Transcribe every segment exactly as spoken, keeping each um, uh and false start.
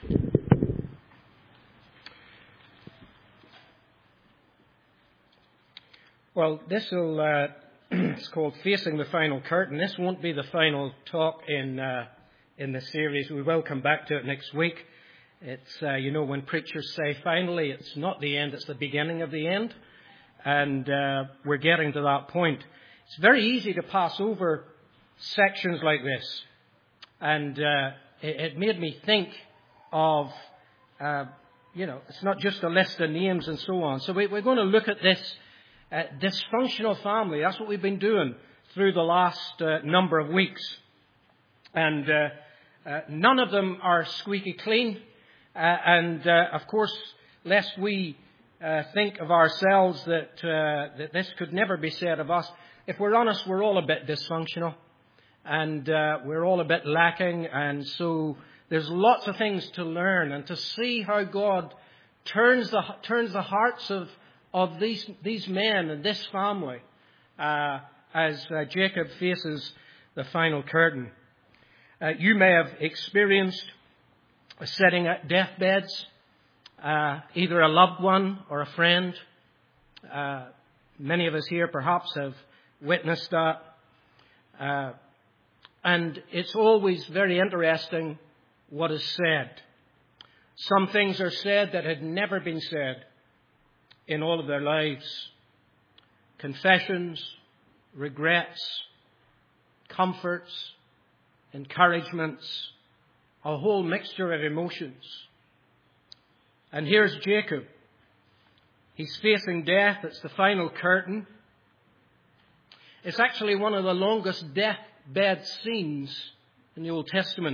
Well, this will, uh, it's called Facing the Final Curtain. This won't be the final talk in uh, in the series. We will come back to it next week. It's, uh, you know, when preachers say finally, it's not the end, it's the beginning of the end. And uh, we're getting to that point. It's very easy to pass over sections like this. And uh, it, it made me think of, uh, you know, it's not just a list of names and so on. So we, we're going to look at this Uh, dysfunctional family. That's what we've been doing through the last uh, number of weeks. And uh, uh, none of them are squeaky clean. Uh, and, uh, of course, lest we uh, think of ourselves that, uh, that this could never be said of us, if we're honest, we're all a bit dysfunctional. And uh, we're all a bit lacking. And so there's lots of things to learn and to see how God turns the, turns the hearts of of these these men and this family uh, as uh, Jacob faces the final curtain. Uh, you may have experienced sitting at deathbeds, uh, either a loved one or a friend. Uh, many of us here perhaps have witnessed that. Uh, and it's always very interesting what is said. Some things are said that had never been said in all of their lives. Confessions, regrets, comforts, encouragements, a whole mixture of emotions. And here's Jacob. He's facing death. It's the final curtain. It's actually one of the longest deathbed scenes in the Old Testament.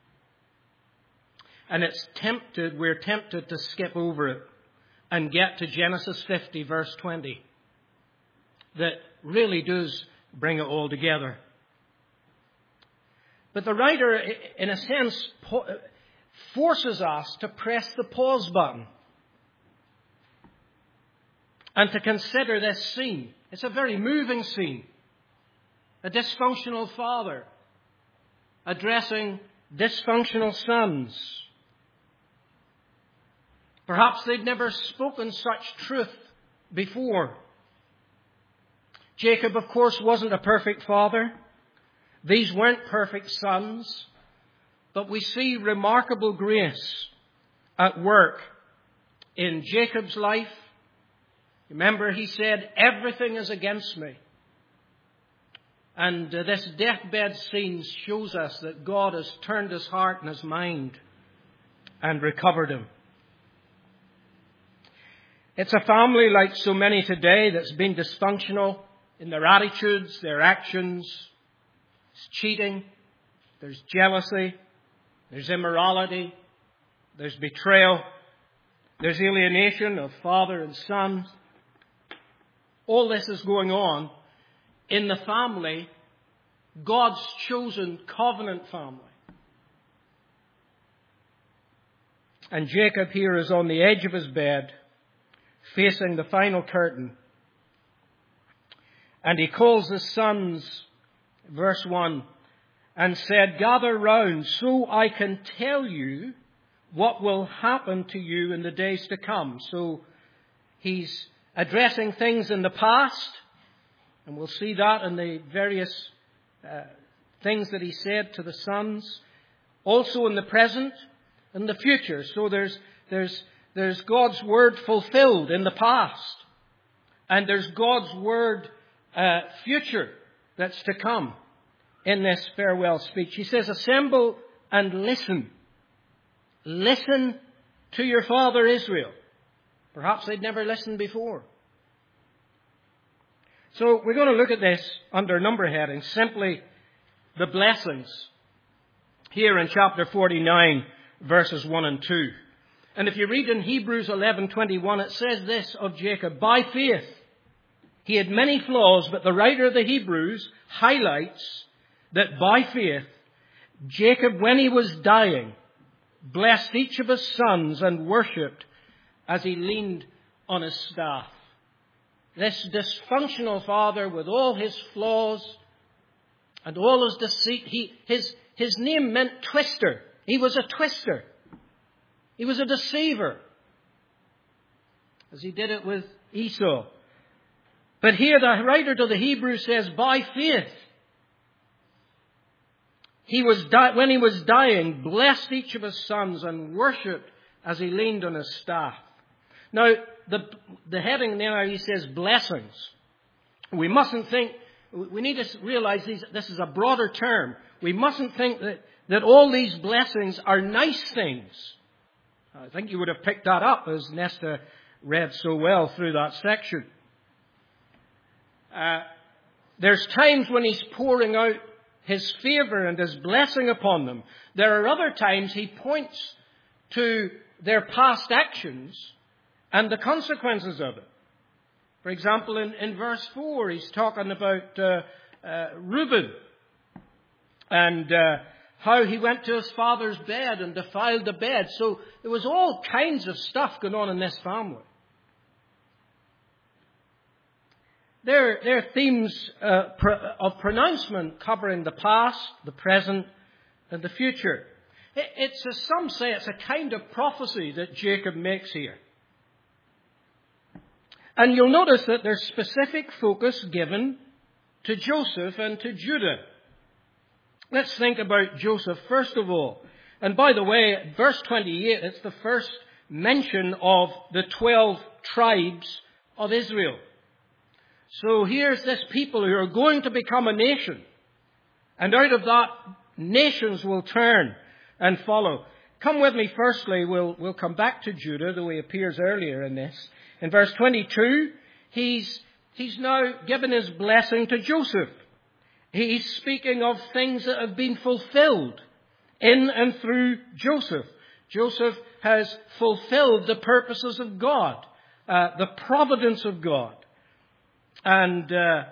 And it's tempted, we're tempted to skip over it and get to Genesis fifty, verse twenty, that really does bring it all together. But the writer, in a sense, forces us to press the pause button and to consider this scene. It's a very moving scene. A dysfunctional father addressing dysfunctional sons. Perhaps they'd never spoken such truth before. Jacob, of course, wasn't a perfect father. These weren't perfect sons. But we see remarkable grace at work in Jacob's life. Remember, he said, everything is against me. And uh, this deathbed scene shows us that God has turned his heart and his mind and recovered him. It's a family like so many today that's been dysfunctional in their attitudes, their actions. There's cheating, there's jealousy, there's immorality, there's betrayal, there's alienation of father and son. All this is going on in the family, God's chosen covenant family. And Jacob here is on the edge of his bed, facing the final curtain. And he calls his sons, verse one, and said, gather round so I can tell you what will happen to you in the days to come. So he's addressing things in the past, and we'll see that in the various uh, things that he said to the sons. Also in the present and the future. So there's there's There's God's word fulfilled in the past. And there's God's word uh, future that's to come in this farewell speech. He says, assemble and listen. Listen to your father Israel. Perhaps they'd never listened before. So we're going to look at this under a number of headings. Simply the blessings. Here in chapter forty-nine, verses one and two. And if you read in Hebrews eleven twenty-one, it says this of Jacob, by faith. He had many flaws, but the writer of the Hebrews highlights that by faith, Jacob, when he was dying, blessed each of his sons and worshipped as he leaned on his staff. This dysfunctional father with all his flaws and all his deceit, he, his, his name meant twister. He was a twister. He was a deceiver, as he did it with Esau. But here the writer to the Hebrews says, by faith, he was di- when he was dying, blessed each of his sons and worshipped as he leaned on his staff. Now, the, the heading there, he says blessings. We mustn't think, we need to realize these, this is a broader term. We mustn't think that, that all these blessings are nice things. I think you would have picked that up as Nesta read so well through that section. Uh, there's times when he's pouring out his favour and his blessing upon them. There are other times he points to their past actions and the consequences of it. For example, in, in verse four, he's talking about uh, uh, Reuben and uh, how he went to his father's bed and defiled the bed. So there was all kinds of stuff going on in this family. There, there are themes uh, pr- of pronouncement covering the past, the present, and the future. It, it's, as some say, it's a kind of prophecy that Jacob makes here. And you'll notice that there's specific focus given to Joseph and to Judah. Let's think about Joseph first of all. And by the way, verse twenty-eight, it's the first mention of the twelve tribes of Israel. So here's this people who are going to become a nation. And out of that, nations will turn and follow. Come with me firstly, we'll, we'll come back to Judah, though he appears earlier in this. In verse twenty-two, he's, he's now given his blessing to Joseph. He's speaking of things that have been fulfilled in and through Joseph. Joseph has fulfilled the purposes of God, uh, the providence of God. And uh,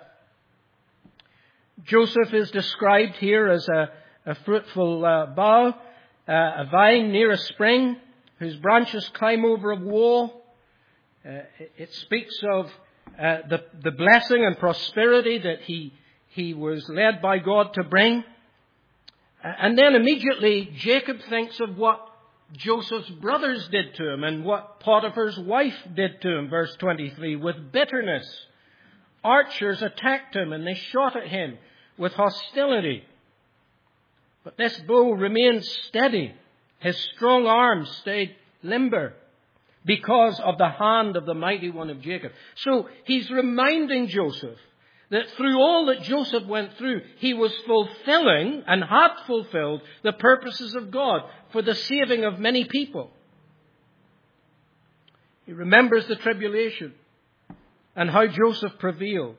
Joseph is described here as a, a fruitful uh, bough, uh, a vine near a spring, whose branches climb over a wall. Uh, it, it speaks of uh, the, the blessing and prosperity that he, he was led by God to bring. Uh, and then immediately Jacob thinks of what Joseph's brothers did to him and what Potiphar's wife did to him, verse twenty-three, with bitterness. Archers attacked him and they shot at him with hostility. But this bow remained steady. His strong arms stayed limber because of the hand of the mighty one of Jacob. So he's reminding Joseph that through all that Joseph went through, he was fulfilling and had fulfilled the purposes of God for the saving of many people. He remembers the tribulation and how Joseph prevailed.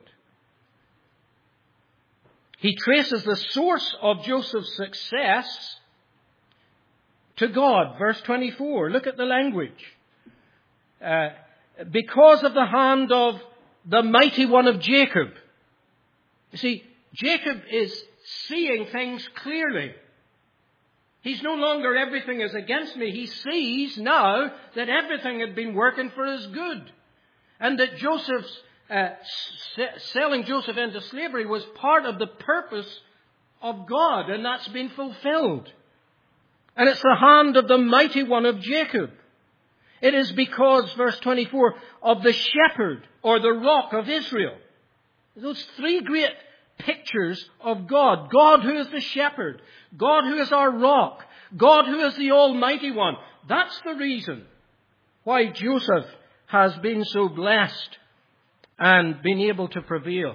He traces the source of Joseph's success to God. Verse twenty-four, look at the language. Uh, because of the hand of the mighty one of Jacob. You see, Jacob is seeing things clearly. He's no longer everything is against me. He sees now that everything had been working for his good. And that Joseph's, uh, selling Joseph into slavery was part of the purpose of God, and that's been fulfilled. And it's the hand of the mighty one of Jacob. It is because, verse twenty-four, of the shepherd or the rock of Israel. Those three great pictures of God. God who is the shepherd. God who is our rock. God who is the Almighty One. That's the reason why Joseph has been so blessed and been able to prevail.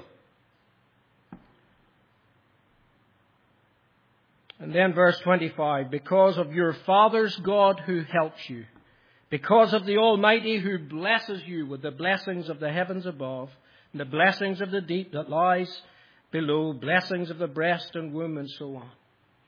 And then verse twenty-five, because of your father's God who helps you, because of the Almighty who blesses you with the blessings of the heavens above, and the blessings of the deep that lies below, blessings of the breast and womb, and so on.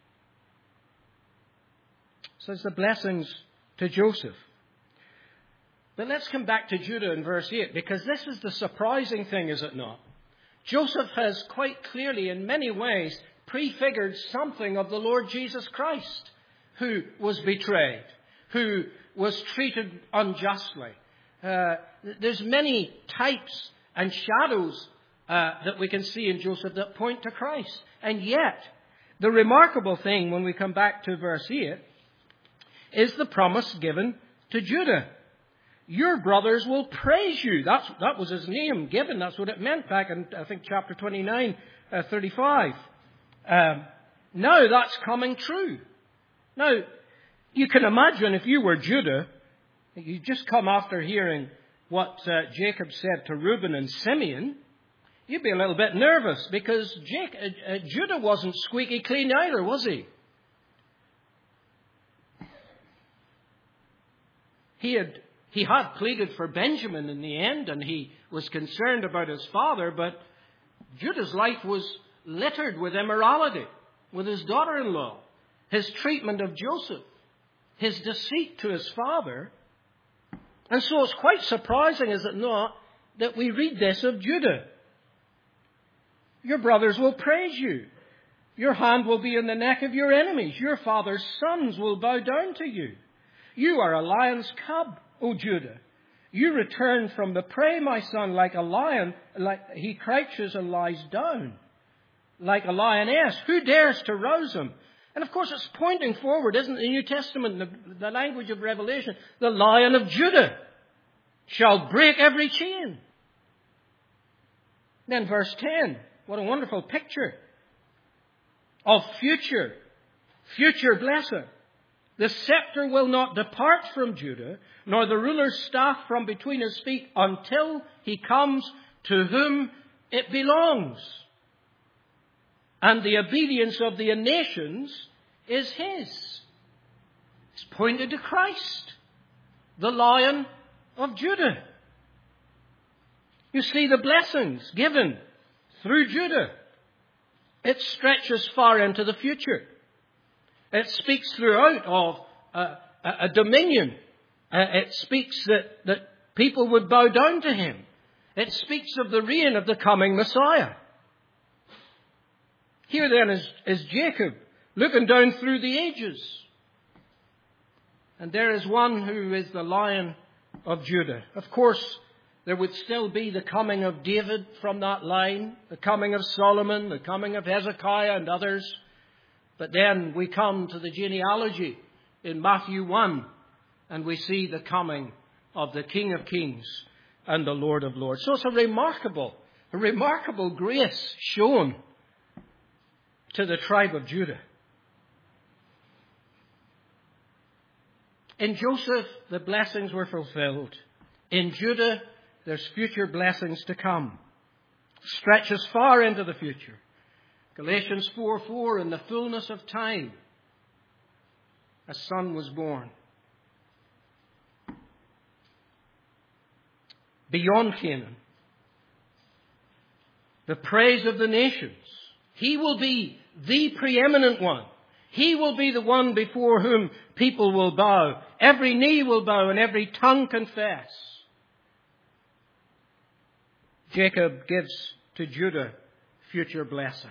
So it's the blessings to Joseph. But let's come back to Judah in verse eight, because this is the surprising thing, is it not? Joseph has quite clearly, in many ways, prefigured something of the Lord Jesus Christ, who was betrayed, who was treated unjustly. Uh, there's many types and shadows uh, that we can see in Joseph that point to Christ. And yet, the remarkable thing when we come back to verse eight is the promise given to Judah. Your brothers will praise you. That's, that was his name given. That's what it meant back in, I think, chapter twenty-nine, uh, thirty-five. Um, now that's coming true. Now, you can imagine if you were Judah, you just come after hearing what uh, Jacob said to Reuben and Simeon, you'd be a little bit nervous because Jake, uh, uh, Judah wasn't squeaky clean either, was he? He had he had pleaded for Benjamin in the end, and he was concerned about his father, but Judah's life was littered with immorality, with his daughter-in-law, his treatment of Joseph, his deceit to his father. And so it's quite surprising, is it not, that we read this of Judah. Your brothers will praise you. Your hand will be in the neck of your enemies. Your father's sons will bow down to you. You are a lion's cub, O Judah. You return from the prey, my son, like a lion. Like he crouches and lies down, like a lioness. Who dares to rouse him? And of course it's pointing forward, isn't it? The New Testament, the, the language of Revelation. The Lion of Judah shall break every chain. Then verse ten. What a wonderful picture of future, future blessing. The scepter will not depart from Judah, nor the ruler's staff from between his feet, until he comes to whom it belongs. And the obedience of the nations is his. It's pointed to Christ, the Lion of Judah. You see the blessings given through Judah. It stretches far into the future. It speaks throughout of a, a, a dominion. Uh, it speaks that, that people would bow down to him. It speaks of the reign of the coming Messiah. Here then is, is Jacob looking down through the ages. And there is one who is the Lion of Judah. Of course, there would still be the coming of David from that line, the coming of Solomon, the coming of Hezekiah and others. But then we come to the genealogy in Matthew one, and we see the coming of the King of Kings and the Lord of Lords. So it's a remarkable, a remarkable grace shown to the tribe of Judah. In Joseph, the blessings were fulfilled. In Judah, there's future blessings to come. Stretches far into the future. Galatians four four, in the fullness of time, a son was born. Beyond Canaan, the praise of the nations. He will be the preeminent one. He will be the one before whom people will bow. Every knee will bow and every tongue confess. Jacob gives to Judah future blessing.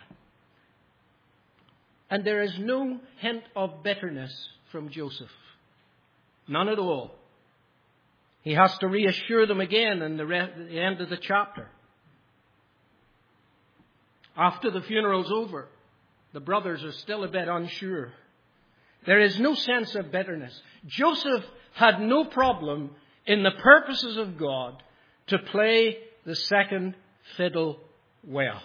And there is no hint of bitterness from Joseph. None at all. He has to reassure them again in the, re- the end of the chapter. After the funeral's over, the brothers are still a bit unsure. There is no sense of bitterness. Joseph had no problem in the purposes of God to play the second fiddle well.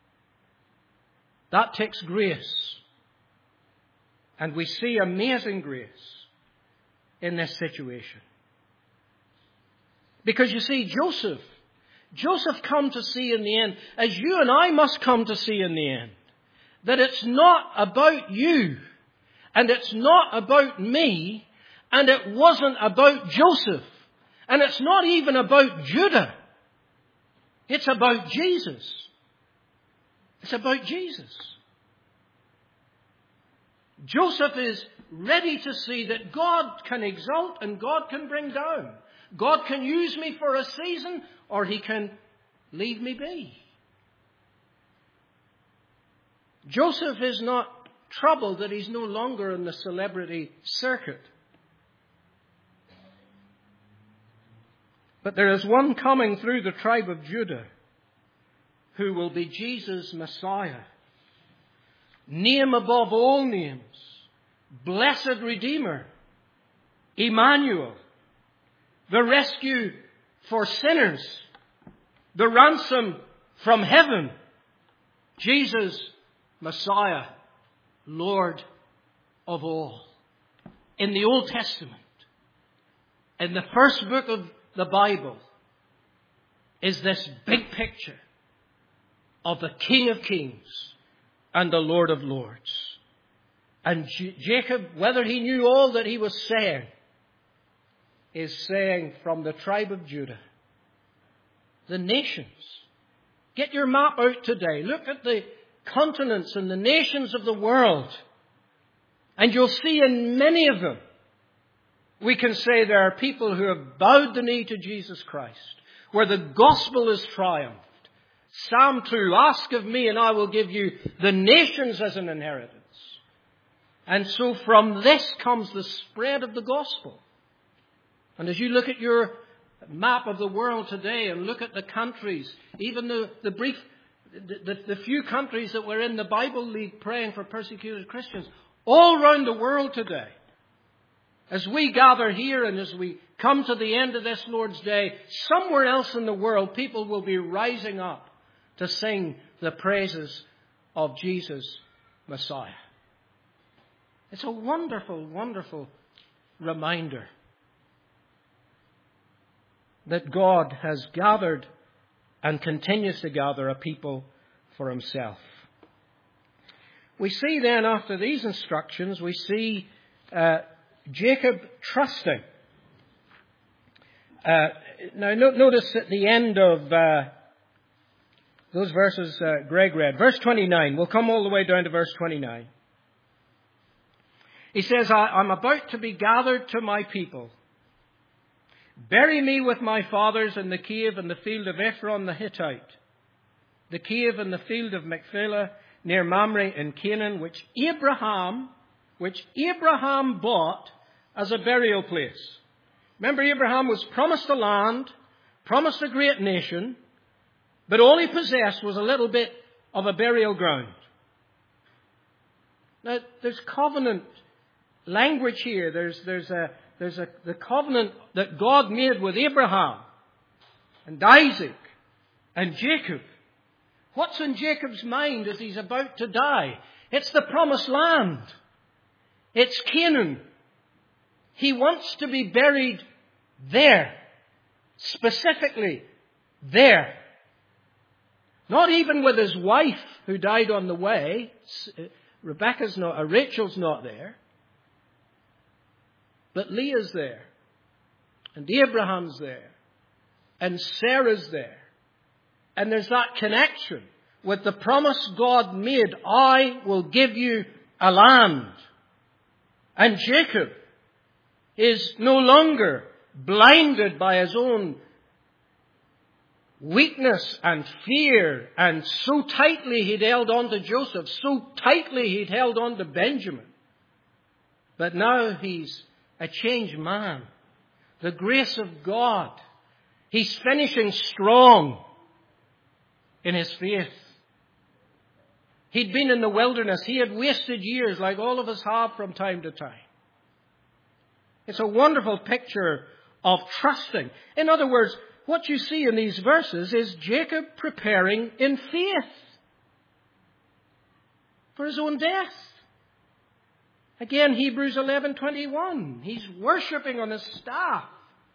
That takes grace. And we see amazing grace in this situation. Because you see, Joseph, Joseph come to see in the end, as you and I must come to see in the end, that it's not about you, and it's not about me, and it wasn't about Joseph, and it's not even about Judah. It's about Jesus. It's about Jesus. Joseph is ready to see that God can exalt and God can bring down. God can use me for a season, or he can leave me be. Joseph is not troubled that he's no longer in the celebrity circuit. But there is one coming through the tribe of Judah who will be Jesus' Messiah. Name above all names. Blessed Redeemer. Emmanuel. the rescue for sinners, the ransom from heaven. Jesus, Messiah, Lord of all. In the Old Testament, in the first book of the Bible, is this big picture of the King of Kings and the Lord of Lords. And J- Jacob, whether he knew all that he was saying, is saying from the tribe of Judah, the nations. Get your map out today. Look at the continents and the nations of the world. And you'll see in many of them, we can say there are people who have bowed the knee to Jesus Christ, where the gospel is triumphed. Psalm two, ask of me and I will give you the nations as an inheritance. And so from this comes the spread of the gospel. And as you look at your map of the world today and look at the countries, even the, the brief, the, the, the few countries that were in the Bible League praying for persecuted Christians, all around the world today, as we gather here and as we come to the end of this Lord's Day, somewhere else in the world, people will be rising up to sing the praises of Jesus, Messiah. It's a wonderful, wonderful reminder that God has gathered and continues to gather a people for himself. We see then, after these instructions, we see uh, Jacob trusting. Uh, now, no, notice at the end of uh, those verses uh, Greg read, verse twenty-nine, we'll come all the way down to verse twenty-nine. He says, I, I'm about to be gathered to my people. Bury me with my fathers in the cave in the field of Ephron the Hittite, the cave in the field of Machpelah near Mamre in Canaan, which Abraham, which Abraham bought as a burial place. Remember, Abraham was promised a land, promised a great nation, but all he possessed was a little bit of a burial ground. Now, there's covenant language here. There's, there's a, there's a, the covenant that God made with Abraham and Isaac and Jacob. What's in Jacob's mind as he's about to die? It's the promised land. It's Canaan. He wants to be buried there. Specifically there. Not even with his wife who died on the way. Rebecca's not, or Rachel's not there. But Leah's there. And Abraham's there. And Sarah's there. And there's that connection with the promise God made. I will give you a land. And Jacob is no longer blinded by his own weakness and fear. And so tightly he'd held on to Joseph. So tightly he'd held on to Benjamin. But now he's a changed man. The grace of God. He's finishing strong in his faith. He'd been in the wilderness. He had wasted years like all of us have from time to time. It's a wonderful picture of trusting. In other words, what you see in these verses is Jacob preparing in faith for his own death. Again, Hebrews eleven twenty-one. He's worshipping on his staff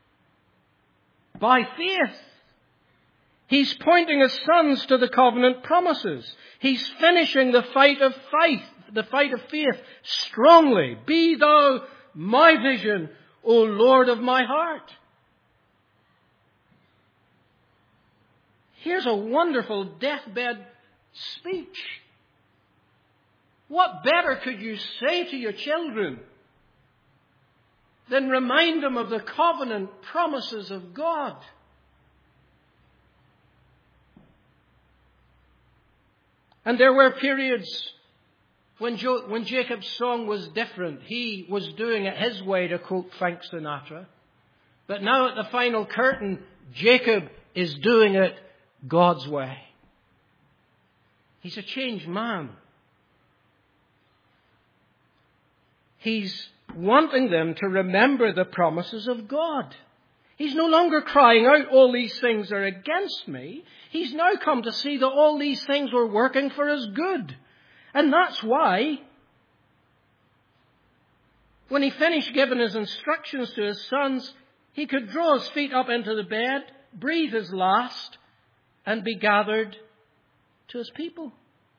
by faith. He's pointing his sons to the covenant promises. He's finishing the fight of faith, the fight of faith strongly. Be thou my vision, O Lord of my heart. Here's a wonderful deathbed speech. What better could you say to your children than remind them of the covenant promises of God? And there were periods when, jo- when Jacob's song was different. He was doing it his way, to quote Frank Sinatra. But now at the final curtain, Jacob is doing it God's way. He's a changed man. He's wanting them to remember the promises of God. He's no longer crying out, all these things are against me. He's now come to see that all these things were working for his good. And that's why, when he finished giving his instructions to his sons, he could draw his feet up into the bed, breathe his last, and be gathered to his people.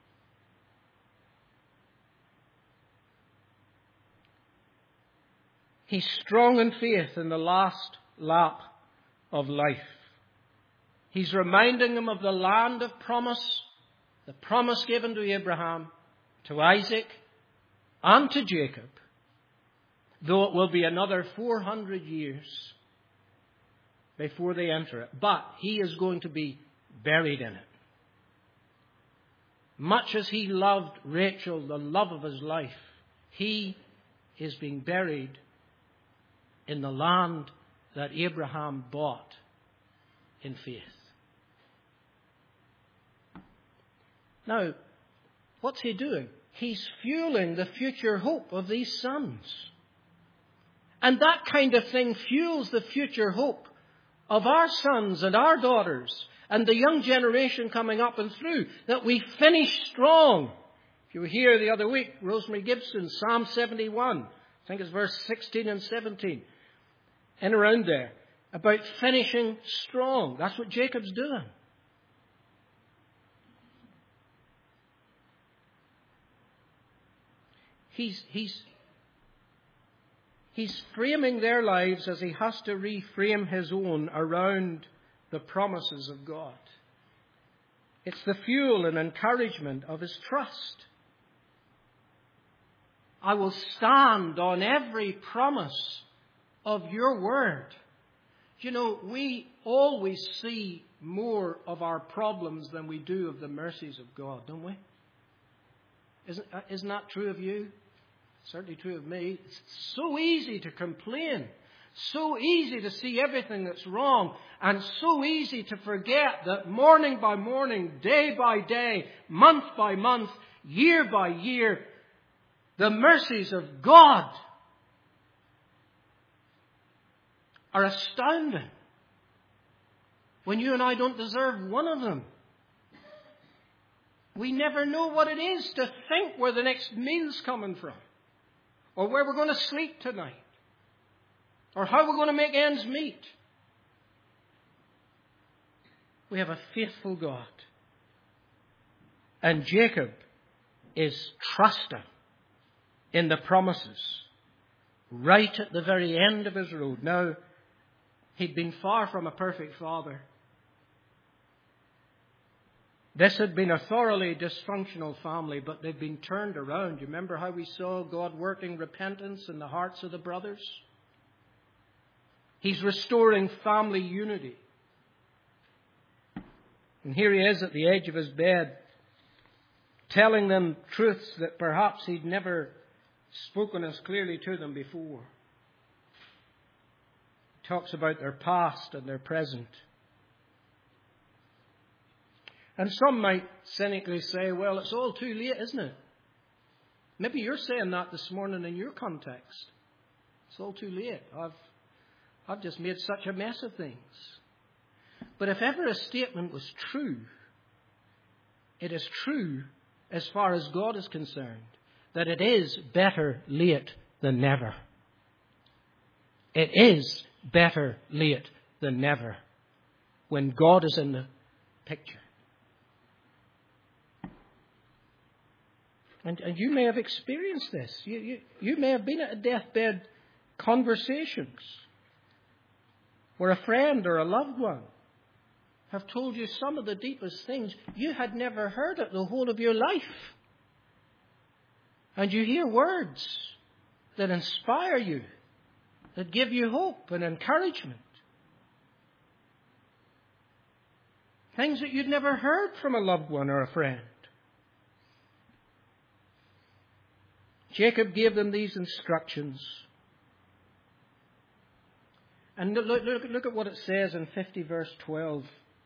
He's strong in faith in the last lap of life. He's reminding them of the land of promise, the promise given to Abraham, to Isaac, and to Jacob, though it will be another four hundred years before they enter it. But he is going to be buried in it. Much as he loved Rachel, the love of his life, he is being buried in the land that Abraham bought in faith. Now, what's he doing? He's fueling the future hope of these sons. And that kind of thing fuels the future hope of our sons and our daughters and the young generation coming up and through, that we finish strong. If you were here the other week, Rosemary Gibson, Psalm seventy-one, I think it's verse sixteen and seventeen, in around there, about finishing strong. That's what Jacob's doing. He's, he's, he's framing their lives as he has to reframe his own around the promises of God. It's the fuel and encouragement of his trust. I will stand on every promise of your word. You know, we always see more of our problems than we do of the mercies of God, don't we? Isn't, isn't that true of you? Certainly true of me. It's so easy to complain. So easy to see everything that's wrong. And so easy to forget that morning by morning, day by day, month by month, year by year, the mercies of God are astounding, when you and I don't deserve one of them. We never know what it is to think where the next meal's coming from, or where we're going to sleep tonight, or how we're going to make ends meet. We have a faithful God. And Jacob is trusting in the promises right at the very end of his road. Now, he'd been far from a perfect father. This had been a thoroughly dysfunctional family, but they'd been turned around. You remember how we saw God working repentance in the hearts of the brothers? He's restoring family unity. And here he is at the edge of his bed, telling them truths that perhaps he'd never spoken as clearly to them before. He talks about their past and their present. And some might cynically say, well, it's all too late, isn't it? Maybe you're saying that this morning in your context. It's all too late. I've, I've just made such a mess of things. But if ever a statement was true, it is true as far as God is concerned, that it is better late than never. It is better late than never when God is in the picture. And, and you may have experienced this. You, you, you may have been at a deathbed conversations where a friend or a loved one have told you some of the deepest things you had never heard it the whole of your life. And you hear words that inspire you, that give you hope and encouragement. Things that you'd never heard from a loved one or a friend. Jacob gave them these instructions. And look, look, look at what it says in fifty verse twelve.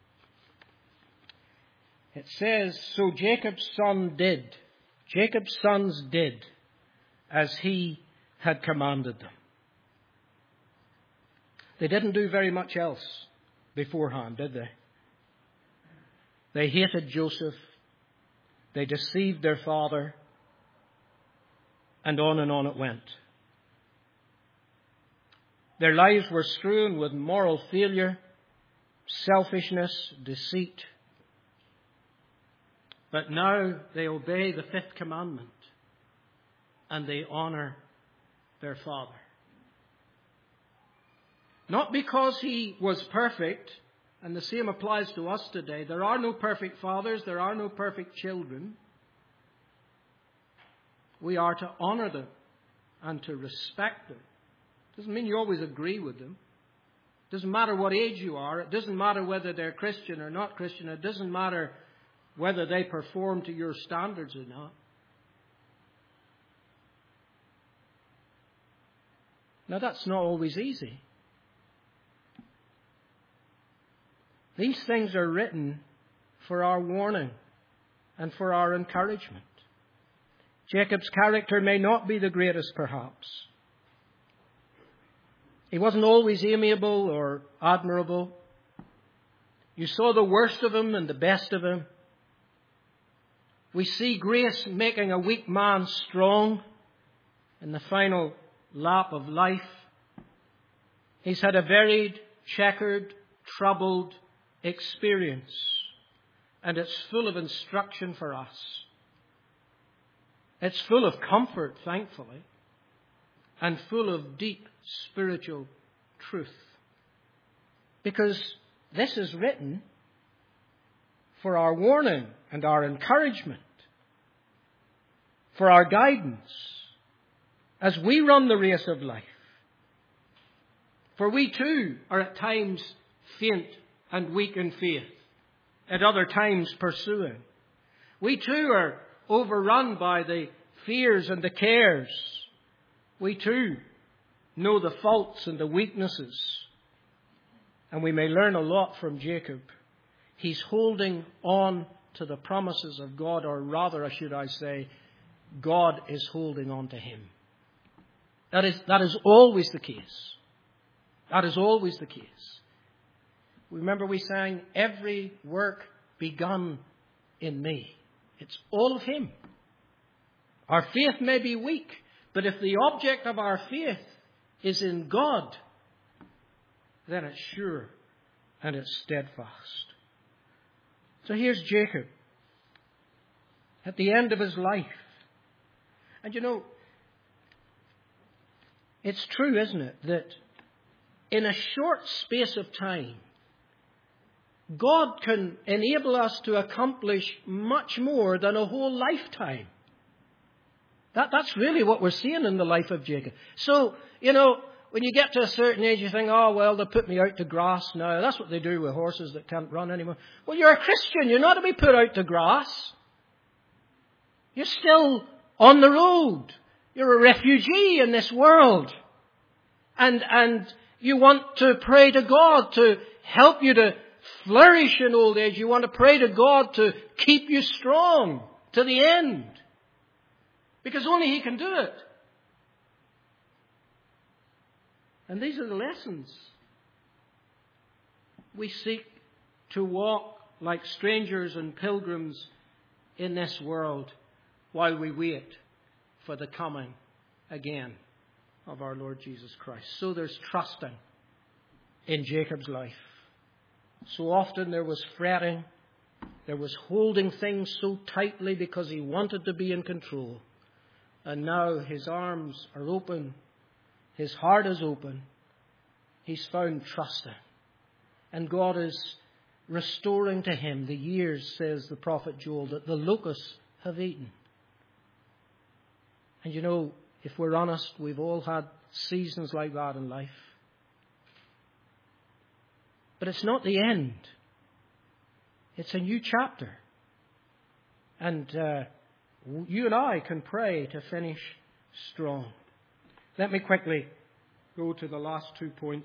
It says, so Jacob's son did, Jacob's sons did as he had commanded them. They didn't do very much else beforehand, did they? They hated Joseph. They deceived their father. And on and on it went. Their lives were strewn with moral failure, selfishness, deceit. But now they obey the fifth commandment and they honor their father. Not because he was perfect, and the same applies to us today. There are no perfect fathers, there are no perfect children. We are to honor them and to respect them. Doesn't mean you always agree with them. Doesn't matter what age you are. It doesn't matter whether they're Christian or not Christian. It doesn't matter whether they perform to your standards or not. Now that's not always easy. These things are written for our warning and for our encouragement. Jacob's character may not be the greatest, perhaps. He wasn't always amiable or admirable. You saw the worst of him and the best of him. We see grace making a weak man strong in the final lap of life. He's had a varied, checkered, troubled experience, and it's full of instruction for us. It's full of comfort, thankfully, and full of deep spiritual truth. Because this is written for our warning and our encouragement, for our guidance as we run the race of life. For we too are at times faint and weak in faith, at other times pursuing. We too are overrun by the fears and the cares. We too know the faults and the weaknesses. And we may learn a lot from Jacob. He's holding on to the promises of God, or rather, should I say, God is holding on to him. That is, that is always the case. That is always the case. Remember we sang, every work begun in me. It's all of him. Our faith may be weak, but if the object of our faith is in God, then it's sure and it's steadfast. So here's Jacob at the end of his life. And you know, it's true, isn't it, that in a short space of time, God can enable us to accomplish much more than a whole lifetime. That, that's really what we're seeing in the life of Jacob. So, you know, when you get to a certain age, you think, oh, well, they'll put me out to grass now. That's what they do with horses that can't run anymore. Well, you're a Christian. You're not to be put out to grass. You're still on the road. You're a refugee in this world. And, and you want to pray to God to help you to flourish in old age. You want to pray to God to keep you strong to the end. Because only he can do it. And these are the lessons. We seek to walk like strangers and pilgrims in this world while we wait for the coming again of our Lord Jesus Christ. So there's trusting in Jacob's life. So often there was fretting. There was holding things so tightly because he wanted to be in control. And now his arms are open. His heart is open. He's found trusting. And God is restoring to him the years, says the prophet Joel, that the locusts have eaten. And you know, if we're honest, we've all had seasons like that in life. But it's not the end. It's a new chapter. And uh, you and I can pray to finish strong. Let me quickly go to the last two points.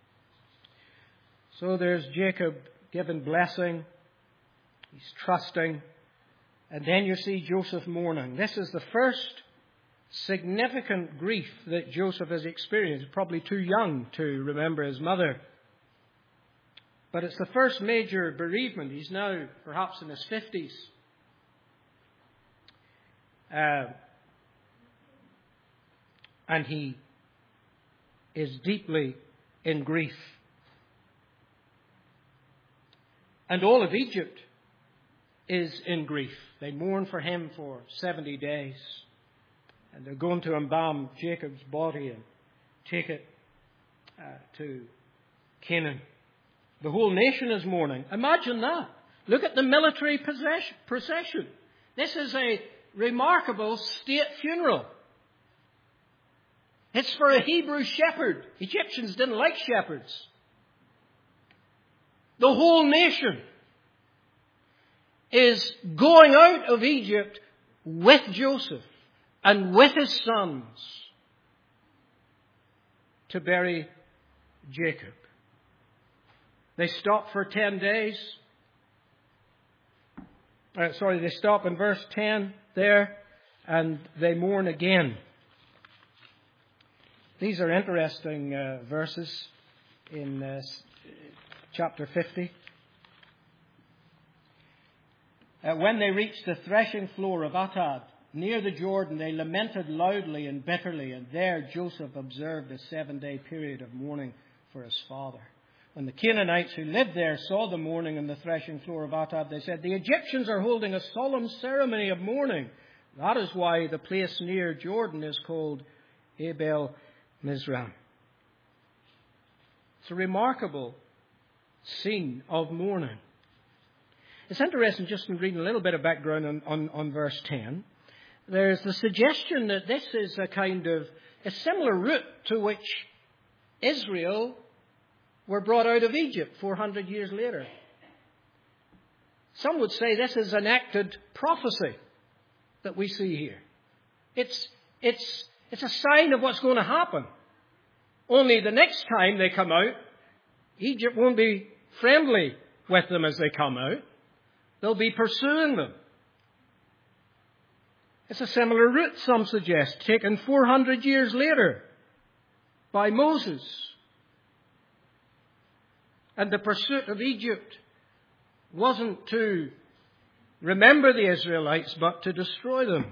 So there's Jacob given blessing. He's trusting. And then you see Joseph mourning. This is the first significant grief that Joseph has experienced. Probably too young to remember his mother. But it's the first major bereavement. He's now perhaps in his fifties. Uh, and he is deeply in grief. And all of Egypt is in grief. They mourn for him for seventy days. And they're going to embalm Jacob's body and take it uh, to Canaan. The whole nation is mourning. Imagine that. Look at the military procession. This is a remarkable state funeral. It's for a Hebrew shepherd. Egyptians didn't like shepherds. The whole nation is going out of Egypt with Joseph and with his sons to bury Jacob. They stop for ten days. Uh, sorry, they stop in verse ten there, and they mourn again. These are interesting uh, verses in uh, chapter fifty. Uh, when they reached the threshing floor of Atad, near the Jordan, they lamented loudly and bitterly, and there Joseph observed a seven-day period of mourning for his father. When the Canaanites who lived there saw the mourning on the threshing floor of Atad, they said, "The Egyptians are holding a solemn ceremony of mourning." That is why the place near Jordan is called Abel Mizraim. It's a remarkable scene of mourning. It's interesting, just in reading a little bit of background on, on, on verse ten. There's the suggestion that this is a kind of a similar route to which Israel were brought out of Egypt four hundred years later. Some would say this is enacted prophecy that we see here. It's, it's, it's a sign of what's going to happen. Only the next time they come out, Egypt won't be friendly with them as they come out. They'll be pursuing them. It's a similar route, some suggest, taken four hundred years later by Moses. And the pursuit of Egypt wasn't to remember the Israelites, but to destroy them.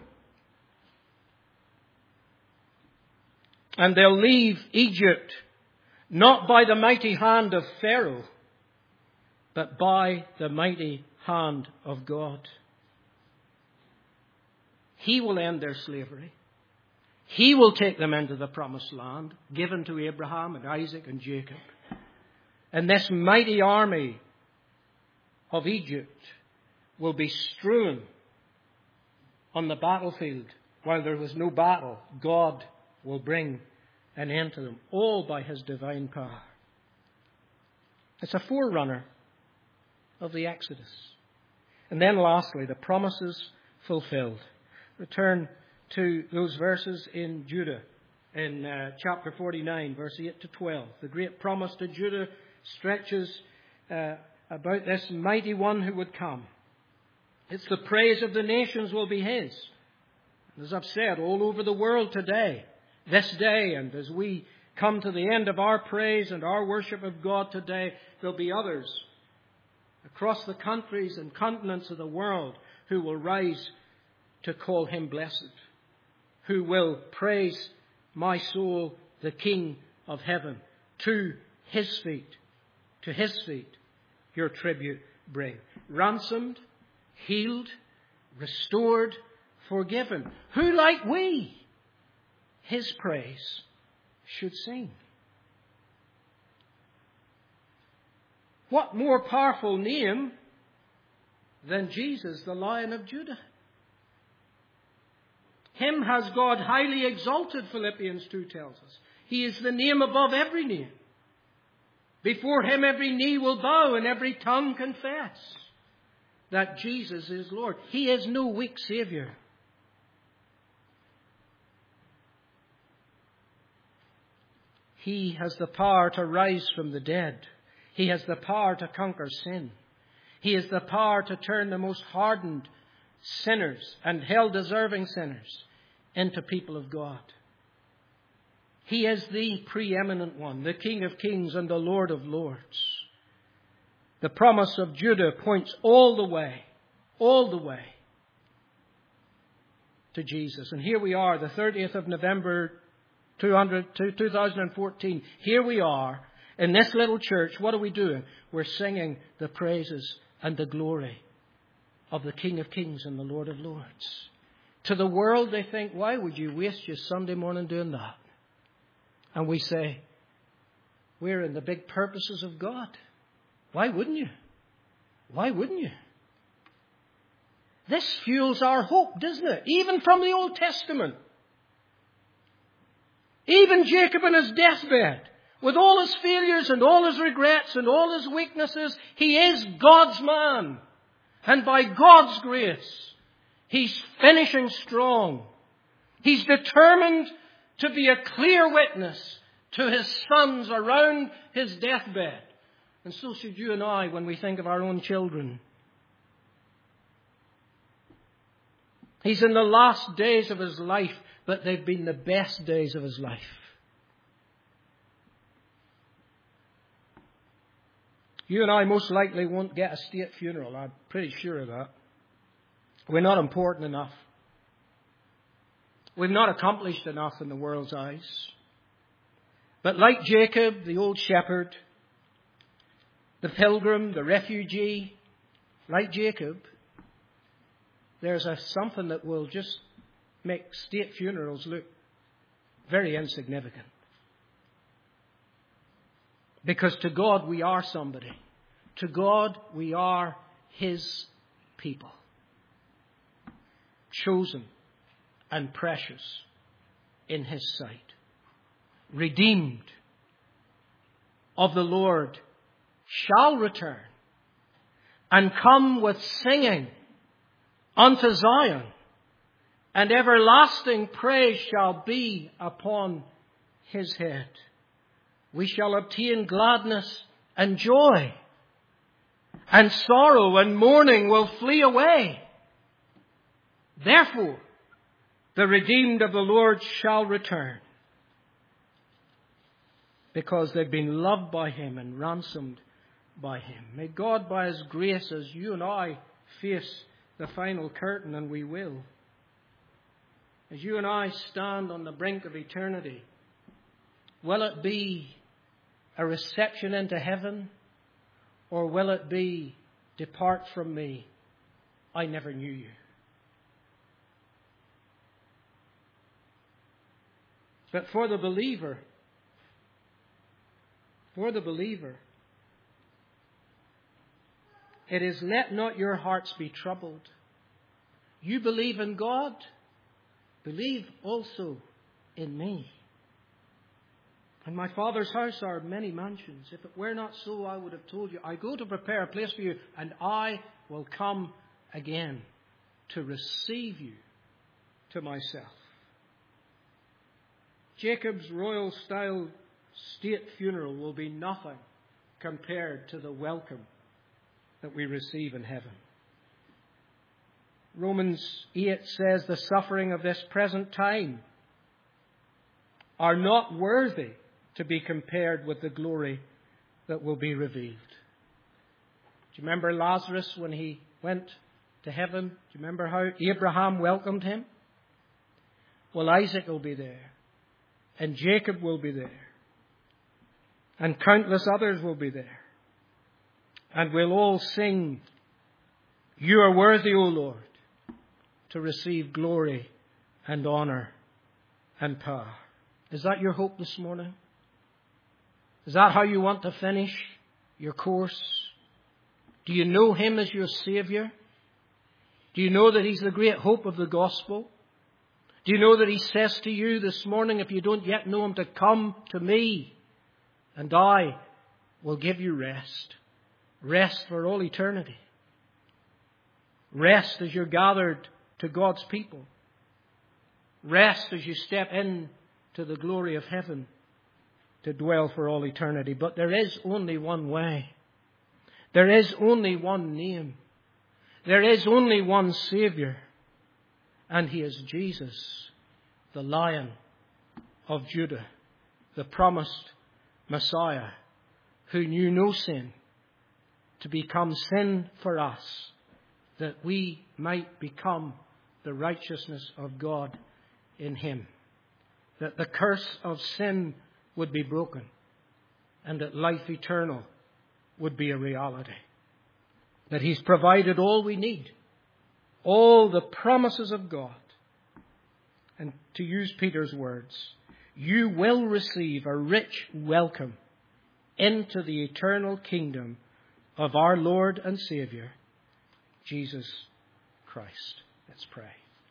And they'll leave Egypt not by the mighty hand of Pharaoh, but by the mighty hand of God. He will end their slavery. He will take them into the promised land, given to Abraham and Isaac and Jacob. And this mighty army of Egypt will be strewn on the battlefield. While there was no battle, God will bring an end to them, all by his divine power. It's a forerunner of the Exodus. And then lastly, the promises fulfilled. Return to those verses in Judah, in uh, chapter forty-nine, verse eight to twelve. The great promise to Judah stretches uh, about this mighty one who would come. It's the praise of the nations will be his. As I've said, all over the world today, this day, and as we come to the end of our praise and our worship of God today, there'll be others across the countries and continents of the world who will rise to call him blessed, who will praise my soul, the King of heaven. To his feet, to his feet, your tribute bring. Ransomed, healed, restored, forgiven. Who like we, his praise should sing. What more powerful name than Jesus, the Lion of Judah? Him has God highly exalted, Philippians two tells us. He is the name above every name. Before him every knee will bow and every tongue confess that Jesus is Lord. He is no weak Saviour. He has the power to rise from the dead. He has the power to conquer sin. He has the power to turn the most hardened sinners and hell-deserving sinners into people of God. He is the preeminent one, the King of Kings and the Lord of Lords. The promise of Judah points all the way, all the way to Jesus. And here we are, the thirtieth of November, two thousand fourteen. Here we are in this little church. What are we doing? We're singing the praises and the glory of the King of Kings and the Lord of Lords. To the world, they think, why would you waste your Sunday morning doing that? And we say, we're in the big purposes of God. Why wouldn't you? Why wouldn't you? This fuels our hope, doesn't it? Even from the Old Testament. Even Jacob in his deathbed, with all his failures and all his regrets and all his weaknesses, he is God's man. And by God's grace, he's finishing strong. He's determined to be a clear witness to his sons around his deathbed. And so should you and I when we think of our own children. He's in the last days of his life, but they've been the best days of his life. You and I most likely won't get a state funeral. I'm pretty sure of that. We're not important enough. We've not accomplished enough in the world's eyes. But like Jacob, the old shepherd, the pilgrim, the refugee, like Jacob, there's a something that will just make state funerals look very insignificant. Because to God we are somebody. To God we are his people. Chosen and precious in his sight. Redeemed of the Lord shall return and come with singing unto Zion, and everlasting praise shall be upon his head. We shall obtain gladness and joy, and sorrow and mourning will flee away. Therefore, the redeemed of the Lord shall return, because they've been loved by him and ransomed by him. May God, by his grace, as you and I face the final curtain, and we will, as you and I stand on the brink of eternity, will it be a reception into heaven, or will it be, depart from me, I never knew you? But for the believer, for the believer, it is, let not your hearts be troubled. You believe in God, believe also in me. In my Father's house are many mansions. If it were not so, I would have told you. I go to prepare a place for you, and I will come again to receive you to myself. Jacob's royal-style state funeral will be nothing compared to the welcome that we receive in heaven. Romans eight says the suffering of this present time are not worthy to be compared with the glory that will be revealed. Do you remember Lazarus when he went to heaven? Do you remember how Abraham welcomed him? Well, Isaac will be there, and Jacob will be there, and countless others will be there. And we'll all sing, you are worthy, O Lord, to receive glory and honor and power. Is that your hope this morning? Is that how you want to finish your course? Do you know him as your Saviour? Do you know that he's the great hope of the gospel? Do you know that he says to you this morning, if you don't yet know him, to come to me, and I will give you rest. Rest for all eternity. Rest as you're gathered to God's people. Rest as you step in to the glory of heaven to dwell for all eternity. But there is only one way. There is only one name. There is only one Saviour. And he is Jesus, the Lion of Judah, the promised Messiah, who knew no sin, to become sin for us, that we might become the righteousness of God in him, that the curse of sin would be broken, and that life eternal would be a reality. That he's provided all we need, all the promises of God. And to use Peter's words, you will receive a rich welcome into the eternal kingdom of our Lord and Savior, Jesus Christ. Let's pray.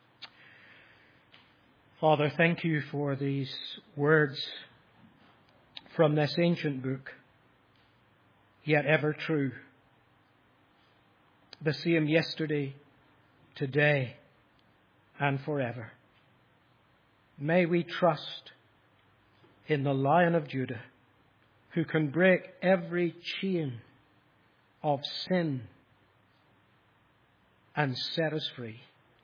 Father, thank you for these words from this ancient book, yet ever true. The same yesterday, today, and forever. May we trust in the Lion of Judah, who can break every chain of sin and set us free.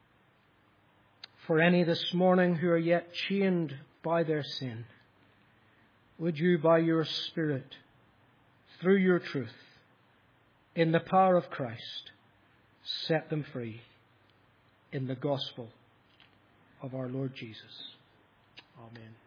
For any this morning who are yet chained by their sin, would you, by your Spirit, through your truth, in the power of Christ, set them free in the gospel of our Lord Jesus. Amen.